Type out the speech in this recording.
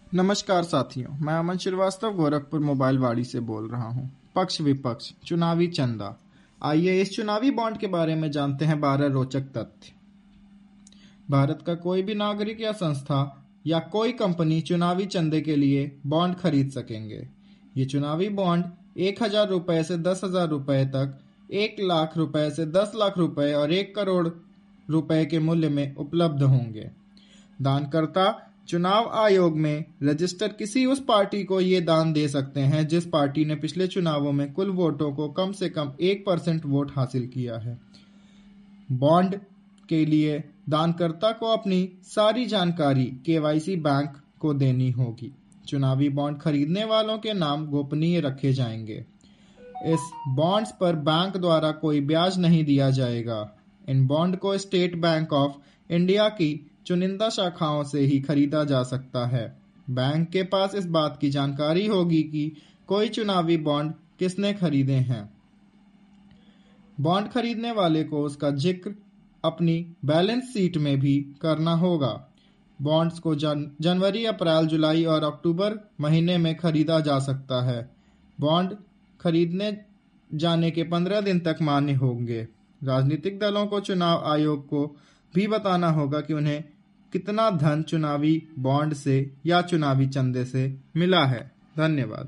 नमस्कार साथियों, मैं अमन श्रीवास्तव गोरखपुर मोबाइल वाड़ी से बोल रहा हूं। पक्ष विपक्ष चुनावी चंदा। आइए इस चुनावी बॉन्ड के बारे में जानते हैं 12 रोचक तथ्य। भारत का कोई भी नागरिक या संस्था या कोई कंपनी चुनावी चंदे के लिए बॉन्ड खरीद सकेंगे। ये चुनावी बॉन्ड 1,000 रुपए से 10,000 रुपए तक, 1 लाख रुपए से 10 लाख रुपए और 1 करोड़ रुपए के मूल्य में उपलब्ध होंगे। दानकर्ता चुनाव आयोग में रजिस्टर किसी उस पार्टी को ये दान दे सकते हैं जिस पार्टी ने पिछले चुनावों में कुल वोटों को कम से कम 1% वोट हासिल किया है। बॉन्ड के लिए दानकर्ता को अपनी सारी जानकारी KYC बैंक को देनी होगी। चुनावी बॉन्ड खरीदने वालों के नाम गोपनीय रखे जाएंगे। इस बॉन्ड्स पर बैंक द्वारा कोई ब्याज नहीं दिया जाएगा। इन बॉन्ड को स्टेट बैंक ऑफ इंडिया की चुनिंदा शाखाओं से ही खरीदा जा सकता है। बैंक के पास इस बात की जानकारी होगी कि कोई चुनावी बॉन्ड किसने खरीदे हैं। बॉन्ड खरीदने वाले को उसका जिक्र अपनी बैलेंस शीट में भी करना होगा। बॉन्ड्स को जनवरी, अप्रैल, जुलाई और अक्टूबर महीने में खरीदा जा सकता है। बॉन्ड खरीदने जाने के 15 दिन तक मान्य होंगे। राजनीतिक दलों को चुनाव आयोग को भी बताना होगा कि उन्हें कितना धन चुनावी बॉन्ड से या चुनावी चंदे से मिला है। धन्यवाद।